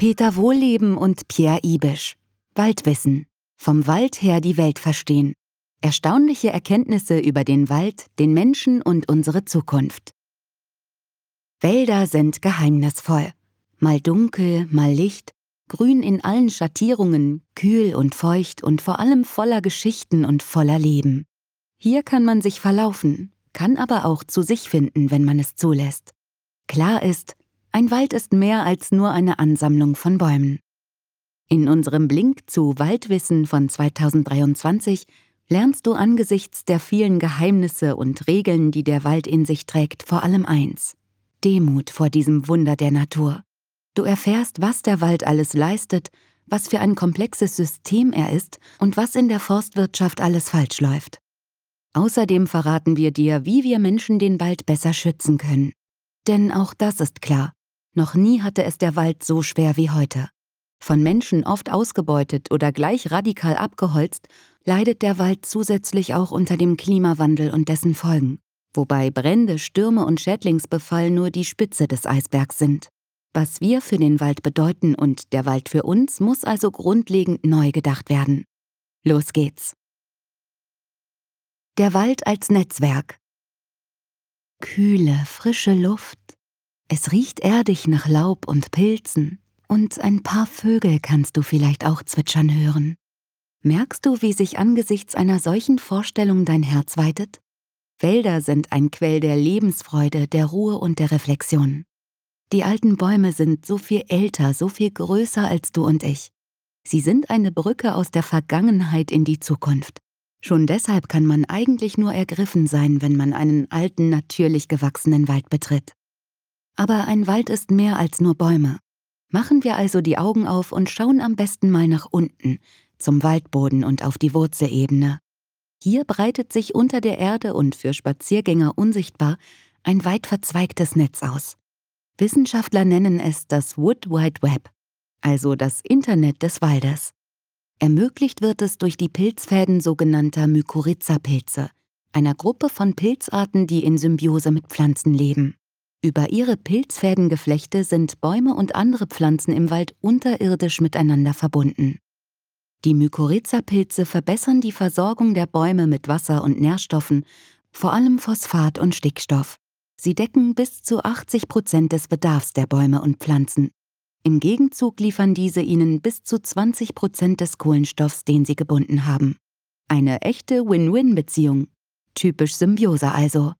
Peter Wohlleben und Pierre Ibisch. Waldwissen. Vom Wald her die Welt verstehen. Erstaunliche Erkenntnisse über den Wald, den Menschen und unsere Zukunft. Wälder sind geheimnisvoll. Mal dunkel, mal Licht, grün in allen Schattierungen, kühl und feucht und vor allem voller Geschichten und voller Leben. Hier kann man sich verlaufen, kann aber auch zu sich finden, wenn man es zulässt. Klar ist, ein Wald ist mehr als nur eine Ansammlung von Bäumen. In unserem Blink zu Waldwissen von 2023 lernst du angesichts der vielen Geheimnisse und Regeln, die der Wald in sich trägt, vor allem eins: Demut vor diesem Wunder der Natur. Du erfährst, was der Wald alles leistet, was für ein komplexes System er ist und was in der Forstwirtschaft alles falsch läuft. Außerdem verraten wir dir, wie wir Menschen den Wald besser schützen können. Denn auch das ist klar: Noch nie hatte es der Wald so schwer wie heute. Von Menschen oft ausgebeutet oder gleich radikal abgeholzt, leidet der Wald zusätzlich auch unter dem Klimawandel und dessen Folgen. Wobei Brände, Stürme und Schädlingsbefall nur die Spitze des Eisbergs sind. Was wir für den Wald bedeuten und der Wald für uns, muss also grundlegend neu gedacht werden. Los geht's! Der Wald als Netzwerk. Kühle, frische Luft. Es riecht erdig nach Laub und Pilzen. Und ein paar Vögel kannst du vielleicht auch zwitschern hören. Merkst du, wie sich angesichts einer solchen Vorstellung dein Herz weitet? Wälder sind ein Quell der Lebensfreude, der Ruhe und der Reflexion. Die alten Bäume sind so viel älter, so viel größer als du und ich. Sie sind eine Brücke aus der Vergangenheit in die Zukunft. Schon deshalb kann man eigentlich nur ergriffen sein, wenn man einen alten, natürlich gewachsenen Wald betritt. Aber ein Wald ist mehr als nur Bäume. Machen wir also die Augen auf und schauen am besten mal nach unten, zum Waldboden und auf die Wurzelebene. Hier breitet sich unter der Erde und für Spaziergänger unsichtbar ein weit verzweigtes Netz aus. Wissenschaftler nennen es das Wood Wide Web, also das Internet des Waldes. Ermöglicht wird es durch die Pilzfäden sogenannter Mykorrhiza-Pilze, einer Gruppe von Pilzarten, die in Symbiose mit Pflanzen leben. Über ihre Pilzfädengeflechte sind Bäume und andere Pflanzen im Wald unterirdisch miteinander verbunden. Die Mykorrhiza-Pilze verbessern die Versorgung der Bäume mit Wasser und Nährstoffen, vor allem Phosphat und Stickstoff. Sie decken bis zu 80% des Bedarfs der Bäume und Pflanzen. Im Gegenzug liefern diese ihnen bis zu 20% des Kohlenstoffs, den sie gebunden haben. Eine echte Win-Win-Beziehung. Typisch Symbiose also.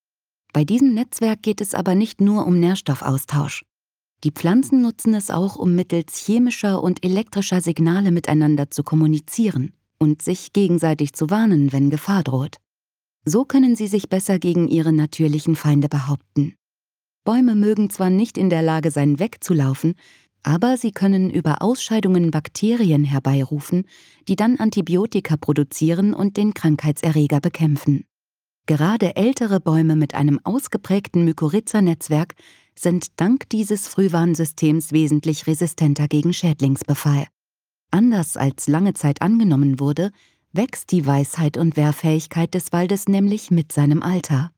Bei diesem Netzwerk geht es aber nicht nur um Nährstoffaustausch. Die Pflanzen nutzen es auch, um mittels chemischer und elektrischer Signale miteinander zu kommunizieren und sich gegenseitig zu warnen, wenn Gefahr droht. So können sie sich besser gegen ihre natürlichen Feinde behaupten. Bäume mögen zwar nicht in der Lage sein, wegzulaufen, aber sie können über Ausscheidungen Bakterien herbeirufen, die dann Antibiotika produzieren und den Krankheitserreger bekämpfen. Gerade ältere Bäume mit einem ausgeprägten Mykorrhiza-Netzwerk sind dank dieses Frühwarnsystems wesentlich resistenter gegen Schädlingsbefall. Anders als lange Zeit angenommen wurde, wächst die Weisheit und Wehrfähigkeit des Waldes nämlich mit seinem Alter.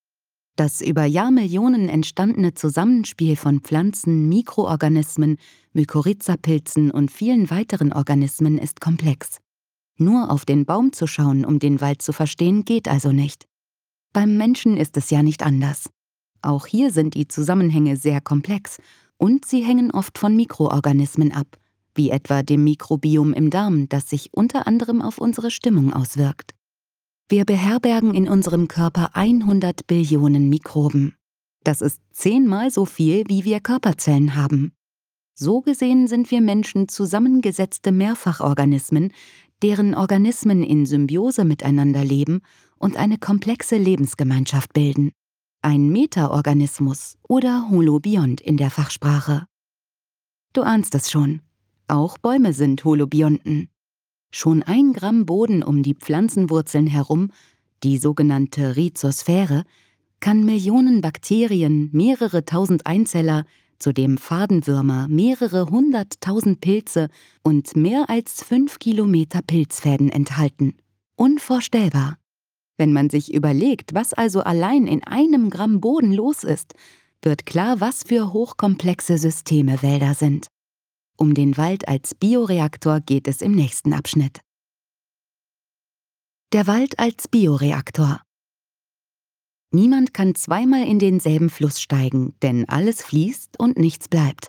Das über Jahrmillionen entstandene Zusammenspiel von Pflanzen, Mikroorganismen, Mykorrhiza-Pilzen und vielen weiteren Organismen ist komplex. Nur auf den Baum zu schauen, um den Wald zu verstehen, geht also nicht. Beim Menschen ist es ja nicht anders. Auch hier sind die Zusammenhänge sehr komplex und sie hängen oft von Mikroorganismen ab, wie etwa dem Mikrobiom im Darm, das sich unter anderem auf unsere Stimmung auswirkt. Wir beherbergen in unserem Körper 100 Billionen Mikroben. Das ist 10-mal so viel, wie wir Körperzellen haben. So gesehen sind wir Menschen zusammengesetzte Mehrfachorganismen, deren Organismen in Symbiose miteinander leben und eine komplexe Lebensgemeinschaft bilden. Ein Metaorganismus oder Holobiont in der Fachsprache. Du ahnst es schon, auch Bäume sind Holobionten. Schon 1 Gramm Boden um die Pflanzenwurzeln herum, die sogenannte Rhizosphäre, kann Millionen Bakterien, mehrere tausend Einzeller, zudem Fadenwürmer, mehrere 100.000 Pilze und mehr als 5 Kilometer Pilzfäden enthalten. Unvorstellbar! Wenn man sich überlegt, was also allein in 1 Gramm Boden los ist, wird klar, was für hochkomplexe Systeme Wälder sind. Um den Wald als Bioreaktor geht es im nächsten Abschnitt. Der Wald als Bioreaktor. Niemand kann zweimal in denselben Fluss steigen, denn alles fließt und nichts bleibt.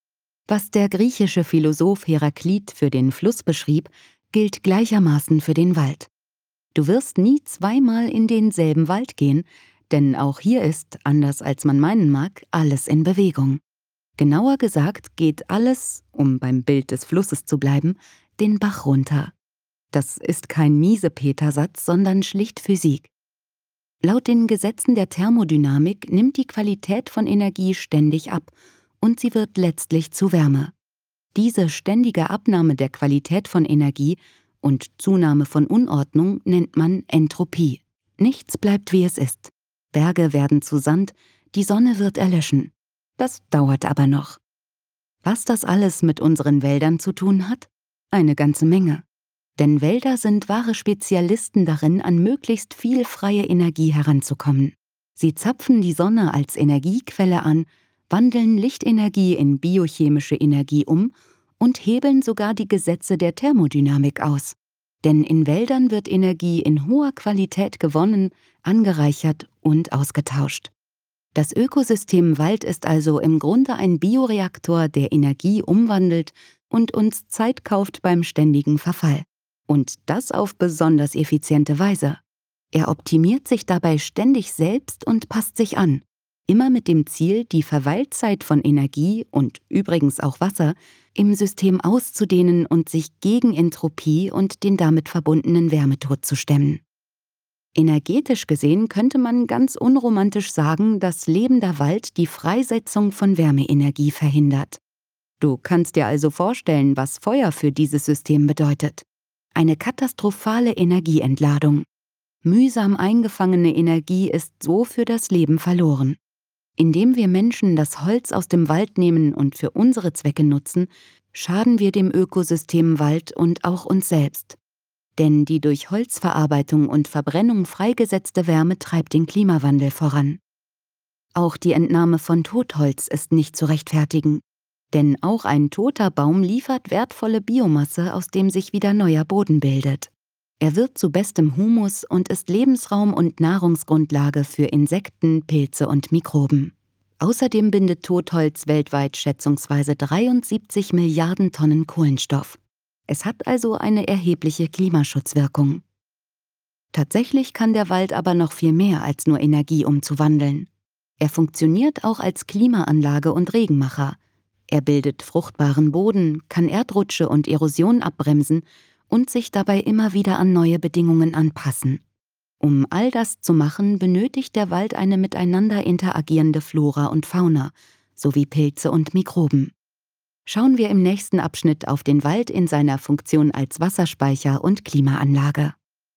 Was der griechische Philosoph Heraklit für den Fluss beschrieb, gilt gleichermaßen für den Wald. Du wirst nie zweimal in denselben Wald gehen, denn auch hier ist, anders als man meinen mag, alles in Bewegung. Genauer gesagt geht alles, um beim Bild des Flusses zu bleiben, den Bach runter. Das ist kein Miesepeter-Satz, sondern schlicht Physik. Laut den Gesetzen der Thermodynamik nimmt die Qualität von Energie ständig ab und sie wird letztlich zu Wärme. Diese ständige Abnahme der Qualität von Energie und Zunahme von Unordnung nennt man Entropie. Nichts bleibt, wie es ist. Berge werden zu Sand, die Sonne wird erlöschen. Das dauert aber noch. Was das alles mit unseren Wäldern zu tun hat? Eine ganze Menge. Denn Wälder sind wahre Spezialisten darin, an möglichst viel freie Energie heranzukommen. Sie zapfen die Sonne als Energiequelle an, wandeln Lichtenergie in biochemische Energie um und hebeln sogar die Gesetze der Thermodynamik aus. Denn in Wäldern wird Energie in hoher Qualität gewonnen, angereichert und ausgetauscht. Das Ökosystem Wald ist also im Grunde ein Bioreaktor, der Energie umwandelt und uns Zeit kauft beim ständigen Verfall. Und das auf besonders effiziente Weise. Er optimiert sich dabei ständig selbst und passt sich an. Immer mit dem Ziel, die Verweilzeit von Energie und übrigens auch Wasser im System auszudehnen und sich gegen Entropie und den damit verbundenen Wärmetod zu stemmen. Energetisch gesehen könnte man ganz unromantisch sagen, dass lebender Wald die Freisetzung von Wärmeenergie verhindert. Du kannst dir also vorstellen, was Feuer für dieses System bedeutet. Eine katastrophale Energieentladung. Mühsam eingefangene Energie ist so für das Leben verloren. Indem wir Menschen das Holz aus dem Wald nehmen und für unsere Zwecke nutzen, schaden wir dem Ökosystem Wald und auch uns selbst. Denn die durch Holzverarbeitung und Verbrennung freigesetzte Wärme treibt den Klimawandel voran. Auch die Entnahme von Totholz ist nicht zu rechtfertigen. Denn auch ein toter Baum liefert wertvolle Biomasse, aus dem sich wieder neuer Boden bildet. Er wird zu bestem Humus und ist Lebensraum und Nahrungsgrundlage für Insekten, Pilze und Mikroben. Außerdem bindet Totholz weltweit schätzungsweise 73 Milliarden Tonnen Kohlenstoff. Es hat also eine erhebliche Klimaschutzwirkung. Tatsächlich kann der Wald aber noch viel mehr als nur Energie umzuwandeln. Er funktioniert auch als Klimaanlage und Regenmacher. Er bildet fruchtbaren Boden, kann Erdrutsche und Erosion abbremsen und sich dabei immer wieder an neue Bedingungen anpassen. Um all das zu machen, benötigt der Wald eine miteinander interagierende Flora und Fauna, sowie Pilze und Mikroben. Schauen wir im nächsten Abschnitt auf den Wald in seiner Funktion als Wasserspeicher und Klimaanlage.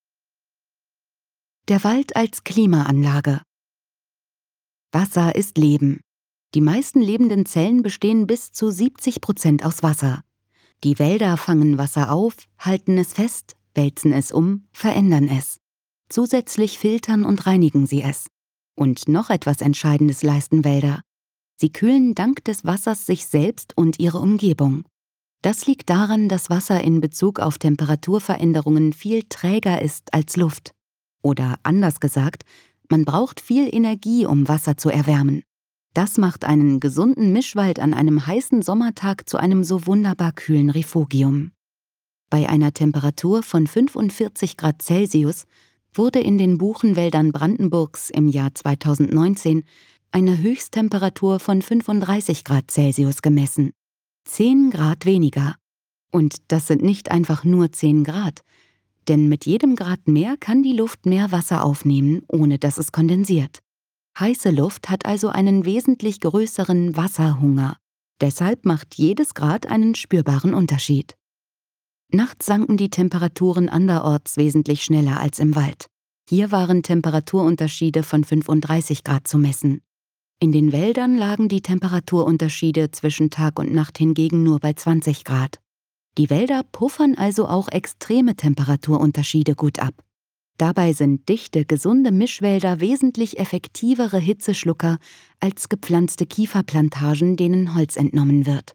Der Wald als Klimaanlage. Wasser ist Leben. Die meisten lebenden Zellen bestehen bis zu 70% aus Wasser. Die Wälder fangen Wasser auf, halten es fest, wälzen es um, verändern es. Zusätzlich filtern und reinigen sie es. Und noch etwas Entscheidendes leisten Wälder. Sie kühlen dank des Wassers sich selbst und ihre Umgebung. Das liegt daran, dass Wasser in Bezug auf Temperaturveränderungen viel träger ist als Luft. Oder anders gesagt, man braucht viel Energie, um Wasser zu erwärmen. Das macht einen gesunden Mischwald an einem heißen Sommertag zu einem so wunderbar kühlen Refugium. Bei einer Temperatur von 45 Grad Celsius wurde in den Buchenwäldern Brandenburgs im Jahr 2019 eine Höchsttemperatur von 35 Grad Celsius gemessen. 10 Grad weniger. Und das sind nicht einfach nur 10 Grad. Denn mit jedem Grad mehr kann die Luft mehr Wasser aufnehmen, ohne dass es kondensiert. Heiße Luft hat also einen wesentlich größeren Wasserhunger. Deshalb macht jedes Grad einen spürbaren Unterschied. Nachts sanken die Temperaturen anderorts wesentlich schneller als im Wald. Hier waren Temperaturunterschiede von 35 Grad zu messen. In den Wäldern lagen die Temperaturunterschiede zwischen Tag und Nacht hingegen nur bei 20 Grad. Die Wälder puffern also auch extreme Temperaturunterschiede gut ab. Dabei sind dichte, gesunde Mischwälder wesentlich effektivere Hitzeschlucker als gepflanzte Kieferplantagen, denen Holz entnommen wird.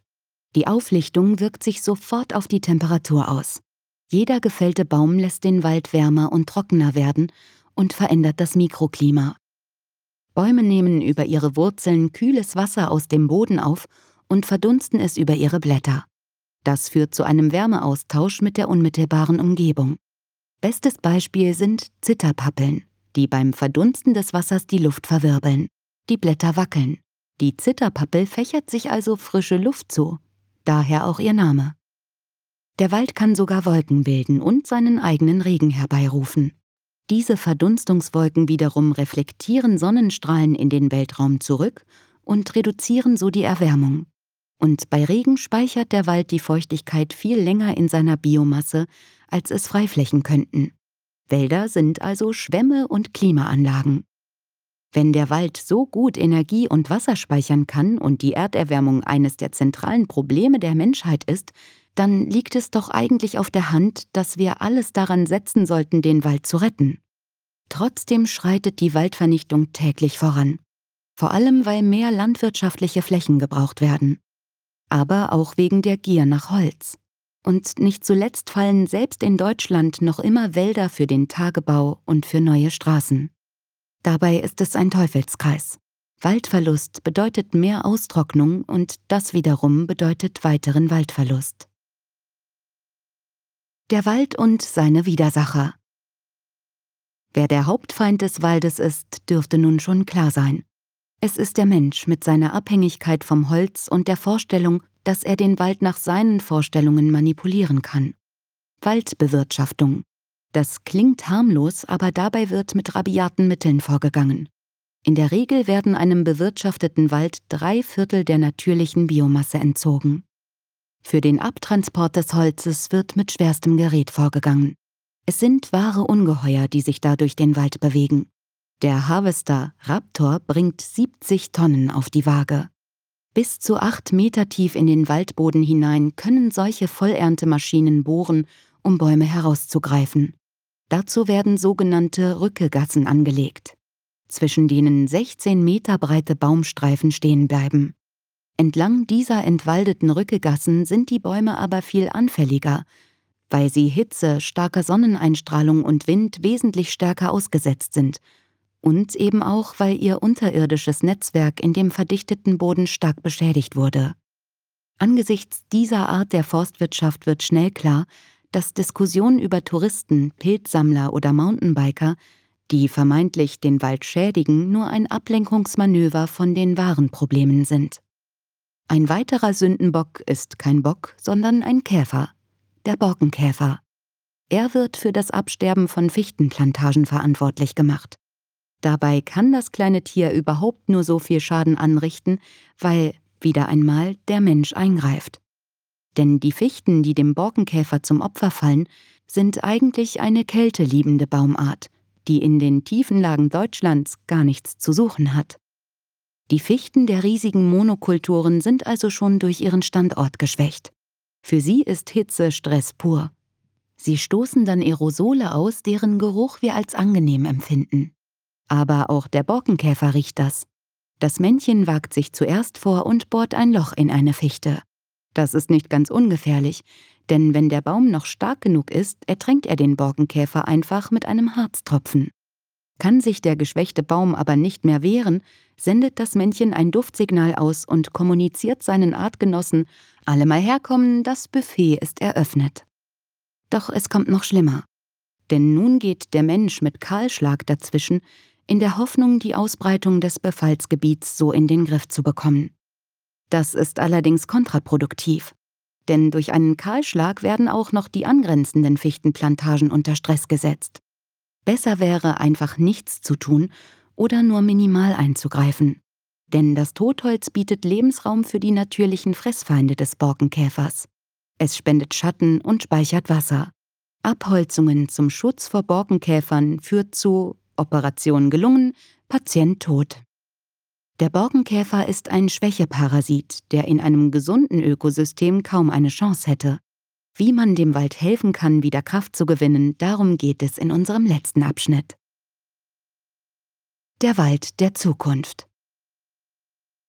Die Auflichtung wirkt sich sofort auf die Temperatur aus. Jeder gefällte Baum lässt den Wald wärmer und trockener werden und verändert das Mikroklima. Bäume nehmen über ihre Wurzeln kühles Wasser aus dem Boden auf und verdunsten es über ihre Blätter. Das führt zu einem Wärmeaustausch mit der unmittelbaren Umgebung. Bestes Beispiel sind Zitterpappeln, die beim Verdunsten des Wassers die Luft verwirbeln. Die Blätter wackeln. Die Zitterpappel fächert sich also frische Luft zu, daher auch ihr Name. Der Wald kann sogar Wolken bilden und seinen eigenen Regen herbeirufen. Diese Verdunstungswolken wiederum reflektieren Sonnenstrahlen in den Weltraum zurück und reduzieren so die Erwärmung. Und bei Regen speichert der Wald die Feuchtigkeit viel länger in seiner Biomasse, als es Freiflächen könnten. Wälder sind also Schwämme und Klimaanlagen. Wenn der Wald so gut Energie und Wasser speichern kann und die Erderwärmung eines der zentralen Probleme der Menschheit ist, dann liegt es doch eigentlich auf der Hand, dass wir alles daran setzen sollten, den Wald zu retten. Trotzdem schreitet die Waldvernichtung täglich voran. Vor allem, weil mehr landwirtschaftliche Flächen gebraucht werden. Aber auch wegen der Gier nach Holz. Und nicht zuletzt fallen selbst in Deutschland noch immer Wälder für den Tagebau und für neue Straßen. Dabei ist es ein Teufelskreis. Waldverlust bedeutet mehr Austrocknung und das wiederum bedeutet weiteren Waldverlust. Der Wald und seine Widersacher. Wer der Hauptfeind des Waldes ist, dürfte nun schon klar sein. Es ist der Mensch mit seiner Abhängigkeit vom Holz und der Vorstellung, dass er den Wald nach seinen Vorstellungen manipulieren kann. Waldbewirtschaftung. Das klingt harmlos, aber dabei wird mit rabiaten Mitteln vorgegangen. In der Regel werden einem bewirtschafteten Wald 3/4 der natürlichen Biomasse entzogen. Für den Abtransport des Holzes wird mit schwerstem Gerät vorgegangen. Es sind wahre Ungeheuer, die sich da durch den Wald bewegen. Der Harvester Raptor bringt 70 Tonnen auf die Waage. Bis zu 8 Meter tief in den Waldboden hinein können solche Vollerntemaschinen bohren, um Bäume herauszugreifen. Dazu werden sogenannte Rückegassen angelegt, zwischen denen 16 Meter breite Baumstreifen stehen bleiben. Entlang dieser entwaldeten Rückegassen sind die Bäume aber viel anfälliger, weil sie Hitze, starker Sonneneinstrahlung und Wind wesentlich stärker ausgesetzt sind und eben auch, weil ihr unterirdisches Netzwerk in dem verdichteten Boden stark beschädigt wurde. Angesichts dieser Art der Forstwirtschaft wird schnell klar, dass Diskussionen über Touristen, Pilzsammler oder Mountainbiker, die vermeintlich den Wald schädigen, nur ein Ablenkungsmanöver von den wahren Problemen sind. Ein weiterer Sündenbock ist kein Bock, sondern ein Käfer, der Borkenkäfer. Er wird für das Absterben von Fichtenplantagen verantwortlich gemacht. Dabei kann das kleine Tier überhaupt nur so viel Schaden anrichten, weil, wieder einmal, der Mensch eingreift. Denn die Fichten, die dem Borkenkäfer zum Opfer fallen, sind eigentlich eine kälteliebende Baumart, die in den tiefen Lagen Deutschlands gar nichts zu suchen hat. Die Fichten der riesigen Monokulturen sind also schon durch ihren Standort geschwächt. Für sie ist Hitze Stress pur. Sie stoßen dann Aerosole aus, deren Geruch wir als angenehm empfinden. Aber auch der Borkenkäfer riecht das. Das Männchen wagt sich zuerst vor und bohrt ein Loch in eine Fichte. Das ist nicht ganz ungefährlich, denn wenn der Baum noch stark genug ist, ertränkt er den Borkenkäfer einfach mit einem Harztropfen. Kann sich der geschwächte Baum aber nicht mehr wehren, sendet das Männchen ein Duftsignal aus und kommuniziert seinen Artgenossen: Alle mal herkommen, das Buffet ist eröffnet. Doch es kommt noch schlimmer. Denn nun geht der Mensch mit Kahlschlag dazwischen, in der Hoffnung, die Ausbreitung des Befallsgebiets so in den Griff zu bekommen. Das ist allerdings kontraproduktiv, denn durch einen Kahlschlag werden auch noch die angrenzenden Fichtenplantagen unter Stress gesetzt. Besser wäre, einfach nichts zu tun oder nur minimal einzugreifen. Denn das Totholz bietet Lebensraum für die natürlichen Fressfeinde des Borkenkäfers. Es spendet Schatten und speichert Wasser. Abholzungen zum Schutz vor Borkenkäfern führt zu Operation gelungen, Patient tot. Der Borkenkäfer ist ein Schwächeparasit, der in einem gesunden Ökosystem kaum eine Chance hätte. Wie man dem Wald helfen kann, wieder Kraft zu gewinnen, darum geht es in unserem letzten Abschnitt. Der Wald der Zukunft.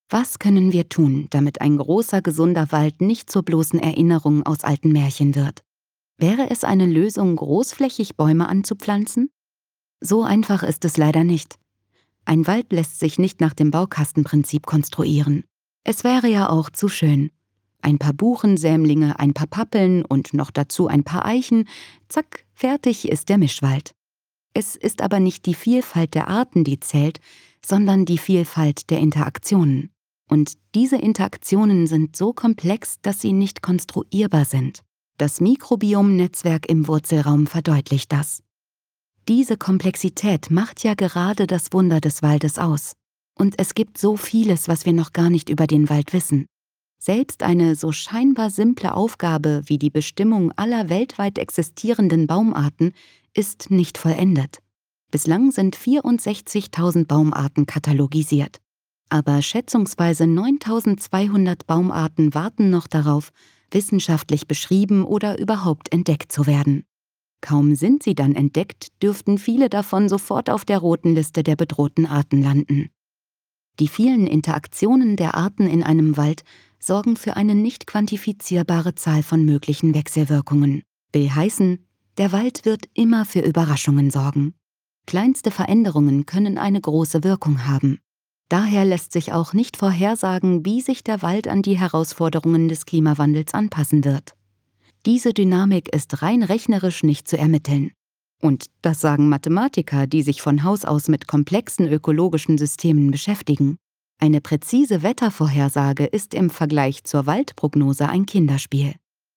Was können wir tun, damit ein großer, gesunder Wald nicht zur bloßen Erinnerung aus alten Märchen wird? Wäre es eine Lösung, großflächig Bäume anzupflanzen? So einfach ist es leider nicht. Ein Wald lässt sich nicht nach dem Baukastenprinzip konstruieren. Es wäre ja auch zu schön. Ein paar Buchensämlinge, ein paar Pappeln und noch dazu ein paar Eichen, zack, fertig ist der Mischwald. Es ist aber nicht die Vielfalt der Arten, die zählt, sondern die Vielfalt der Interaktionen. Und diese Interaktionen sind so komplex, dass sie nicht konstruierbar sind. Das Mikrobiomnetzwerk im Wurzelraum verdeutlicht das. Diese Komplexität macht ja gerade das Wunder des Waldes aus. Und es gibt so vieles, was wir noch gar nicht über den Wald wissen. Selbst eine so scheinbar simple Aufgabe wie die Bestimmung aller weltweit existierenden Baumarten ist nicht vollendet. Bislang sind 64.000 Baumarten katalogisiert. Aber schätzungsweise 9.200 Baumarten warten noch darauf, wissenschaftlich beschrieben oder überhaupt entdeckt zu werden. Kaum sind sie dann entdeckt, dürften viele davon sofort auf der roten Liste der bedrohten Arten landen. Die vielen Interaktionen der Arten in einem Wald sorgen für eine nicht quantifizierbare Zahl von möglichen Wechselwirkungen. Will heißen, der Wald wird immer für Überraschungen sorgen. Kleinste Veränderungen können eine große Wirkung haben. Daher lässt sich auch nicht vorhersagen, wie sich der Wald an die Herausforderungen des Klimawandels anpassen wird. Diese Dynamik ist rein rechnerisch nicht zu ermitteln. Und das sagen Mathematiker, die sich von Haus aus mit komplexen ökologischen Systemen beschäftigen. Eine präzise Wettervorhersage ist im Vergleich zur Waldprognose ein Kinderspiel.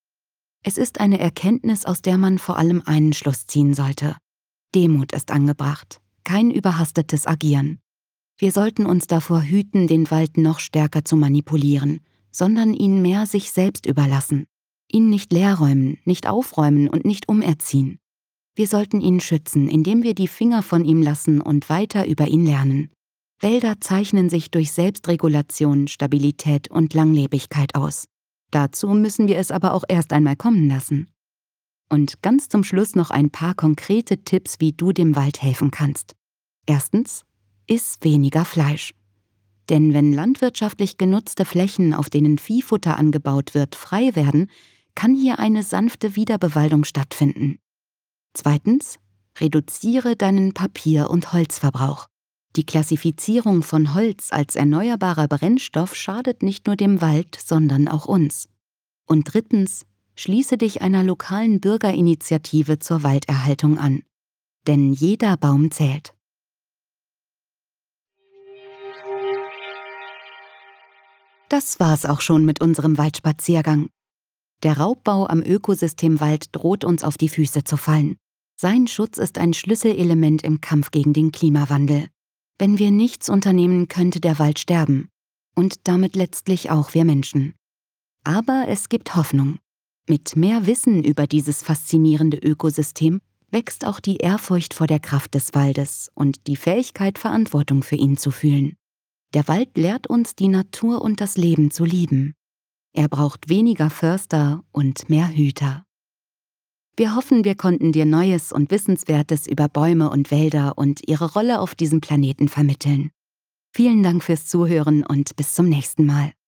Es ist eine Erkenntnis, aus der man vor allem einen Schluss ziehen sollte. Demut ist angebracht, kein überhastetes Agieren. Wir sollten uns davor hüten, den Wald noch stärker zu manipulieren, sondern ihn mehr sich selbst überlassen. Ihn nicht leerräumen, nicht aufräumen und nicht umerziehen. Wir sollten ihn schützen, indem wir die Finger von ihm lassen und weiter über ihn lernen. Wälder zeichnen sich durch Selbstregulation, Stabilität und Langlebigkeit aus. Dazu müssen wir es aber auch erst einmal kommen lassen. Und ganz zum Schluss noch ein paar konkrete Tipps, wie du dem Wald helfen kannst. Erstens, iss weniger Fleisch. Denn wenn landwirtschaftlich genutzte Flächen, auf denen Viehfutter angebaut wird, frei werden, kann hier eine sanfte Wiederbewaldung stattfinden. Zweitens, reduziere deinen Papier- und Holzverbrauch. Die Klassifizierung von Holz als erneuerbarer Brennstoff schadet nicht nur dem Wald, sondern auch uns. Und drittens, schließe dich einer lokalen Bürgerinitiative zur Walderhaltung an. Denn jeder Baum zählt. Das war's auch schon mit unserem Waldspaziergang. Der Raubbau am Ökosystem Wald droht uns auf die Füße zu fallen. Sein Schutz ist ein Schlüsselelement im Kampf gegen den Klimawandel. Wenn wir nichts unternehmen, könnte der Wald sterben. Und damit letztlich auch wir Menschen. Aber es gibt Hoffnung. Mit mehr Wissen über dieses faszinierende Ökosystem wächst auch die Ehrfurcht vor der Kraft des Waldes und die Fähigkeit, Verantwortung für ihn zu fühlen. Der Wald lehrt uns, die Natur und das Leben zu lieben. Er braucht weniger Förster und mehr Hüter. Wir hoffen, wir konnten dir Neues und Wissenswertes über Bäume und Wälder und ihre Rolle auf diesem Planeten vermitteln. Vielen Dank fürs Zuhören und bis zum nächsten Mal.